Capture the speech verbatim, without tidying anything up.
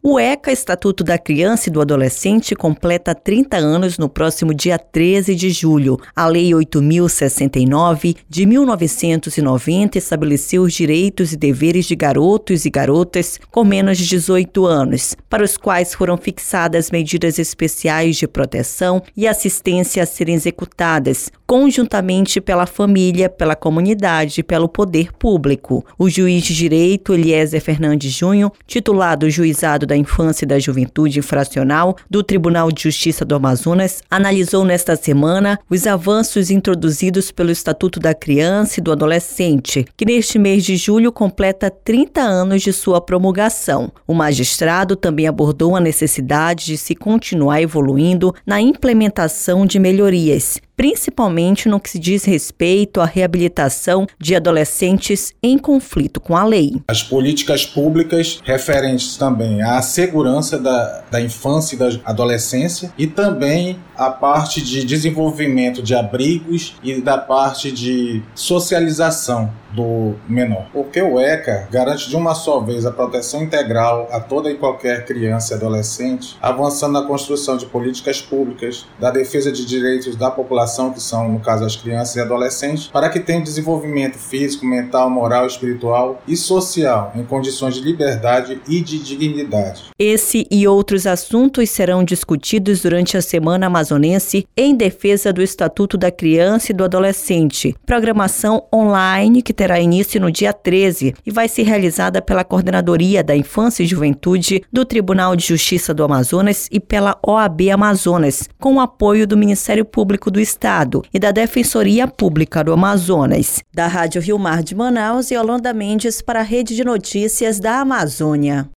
O ECA, Estatuto da Criança e do Adolescente, completa trinta anos no próximo dia treze de julho. A Lei oito mil e sessenta e nove, de mil novecentos e noventa, estabeleceu os direitos e deveres de garotos e garotas com menos de dezoito anos, para os quais foram fixadas medidas especiais de proteção e assistência a serem executadas, conjuntamente pela família, pela comunidade e pelo poder público. O juiz de direito Eliezer Fernandes Júnior, titular do Juizado da Infância e da Juventude Infracional do Tribunal de Justiça do Amazonas, analisou nesta semana os avanços introduzidos pelo Estatuto da Criança e do Adolescente, que neste mês de julho completa trinta anos de sua promulgação. O magistrado também abordou a necessidade de se continuar evoluindo na implementação de melhorias, principalmente no que se diz respeito à reabilitação de adolescentes em conflito com a lei. As políticas públicas referentes também à segurança da, da infância e da adolescência e também a parte de desenvolvimento de abrigos e da parte de socialização do menor. Porque o ECA garante de uma só vez a proteção integral a toda e qualquer criança e adolescente, avançando na construção de políticas públicas, da defesa de direitos da população, que são, no caso, as crianças e adolescentes, para que tenham desenvolvimento físico, mental, moral, espiritual e social, em condições de liberdade e de dignidade. Esse e outros assuntos serão discutidos durante a Semana Amazonense em defesa do Estatuto da Criança e do Adolescente, programação online que terá início no dia treze e vai ser realizada pela Coordenadoria da Infância e Juventude do Tribunal de Justiça do Amazonas e pela O A B Amazonas, com o apoio do Ministério Público do Estado e da Defensoria Pública do Amazonas. Da Rádio Rio Mar de Manaus, Yolanda Mendes para a Rede de Notícias da Amazônia.